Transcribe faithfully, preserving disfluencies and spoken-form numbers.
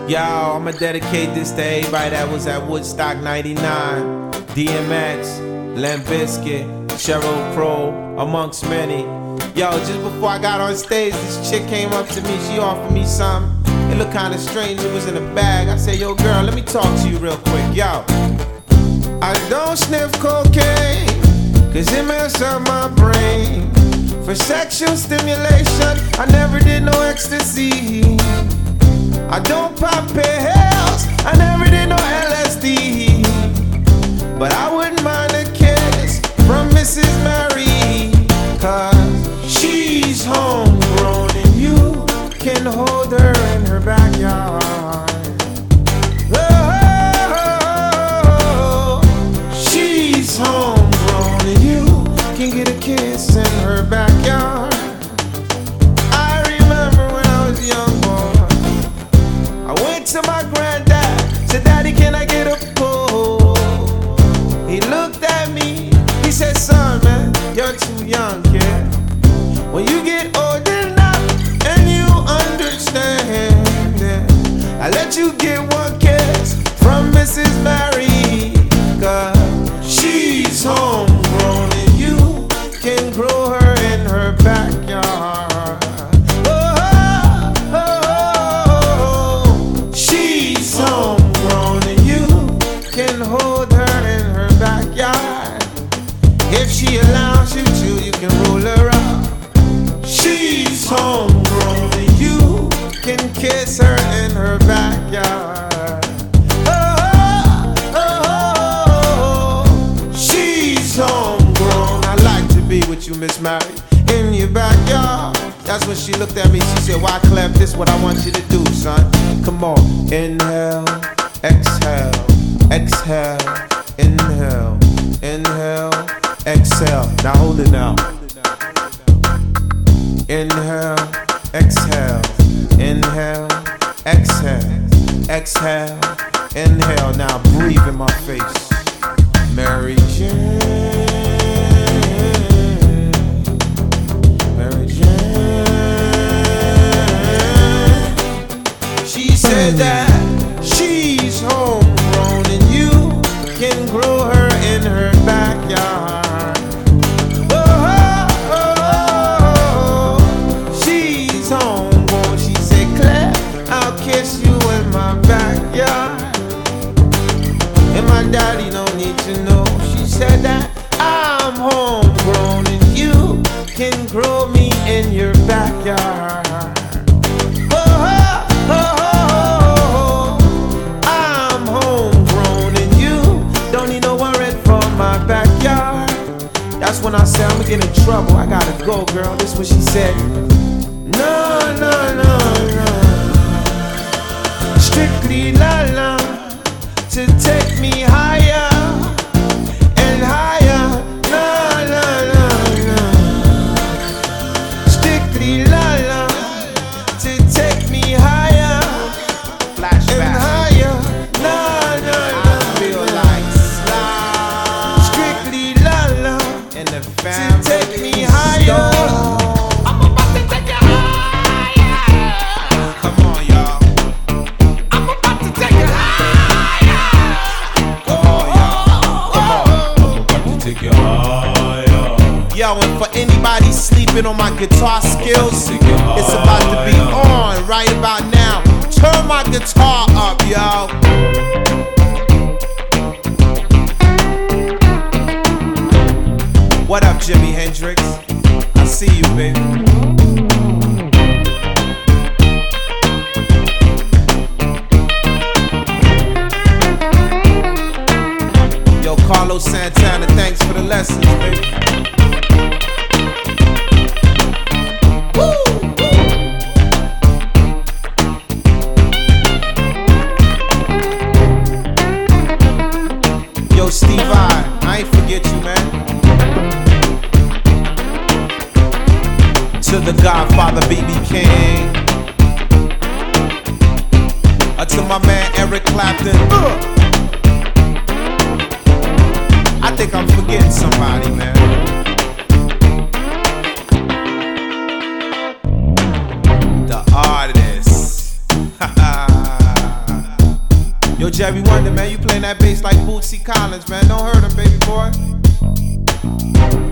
Yo, I'ma dedicate this to everybody that was at Woodstock ninety-nine. D M X, Limp Bizkit, Sheryl Crow, amongst many. Yo, just before I got on stage, this chick came up to me, she offered me something. It looked kinda strange, it was in a bag. I said, yo girl, let me talk to you real quick. Yo, I don't sniff cocaine, cause it messes up my brain. For sexual stimulation, I never did no ecstasy. I don't pop pills, I never did no L S D. But I wouldn't mind a kiss from Missus Mary, cause she's homegrown and you can hold her in her backyard. Oh, she's homegrown and you can get a kiss in her backyard. I remember when I was young boy, I went to my granddad, said, Daddy, can I get a pull? He looked at me, he said, son, man, you're too young, kid. When you get old enough and you understand it, I let you get one kiss from Missus Mary, cause she's homegrown and you can grow her in her backyard. If she allows you to, you can roll her up. She's homegrown and you can kiss her in her backyard. Oh, oh, oh, oh. She's homegrown. I like to be with you, Miss Mary, in your backyard. That's when she looked at me, she said, Wyclef, this what I want you to do, son. Come on, inhale, exhale, exhale, inhale, inhale, exhale. Now hold it now. Inhale, exhale, inhale, exhale, exhale, inhale. Now breathe in my face. Mary Jane, Mary Jane. She said that she's homegrown and you can grow her in her backyard. And my daddy don't need to know. She said that I'm homegrown and you can grow me in your backyard. Oh, oh, oh, oh, oh. I'm homegrown and you don't need no worry from my backyard. That's when I said I'ma get in trouble. I gotta go, girl. This what she said. No, no, no, no. Strictly la la, to take me higher and higher. La la la la. Strictly la la, to take me higher and higher. La la la. I feel like slime. Strictly la la, and the family to take me higher. Yo, and for anybody sleeping on my guitar skills, it's about to be on right about now. Turn my guitar up, yo. What up, Jimi Hendrix? I see you, baby. Yo, Carlos Santana, thanks for the lessons, baby. Yo, Steve I, I ain't forget you, man. To the Godfather, B B King. Uh, to my man, Eric Clapton. Uh. I think I'm forgetting somebody, man. The artist. Yo, Jerry Wonder, man, you playing that bass like Bootsy Collins, man. Don't hurt him, baby boy.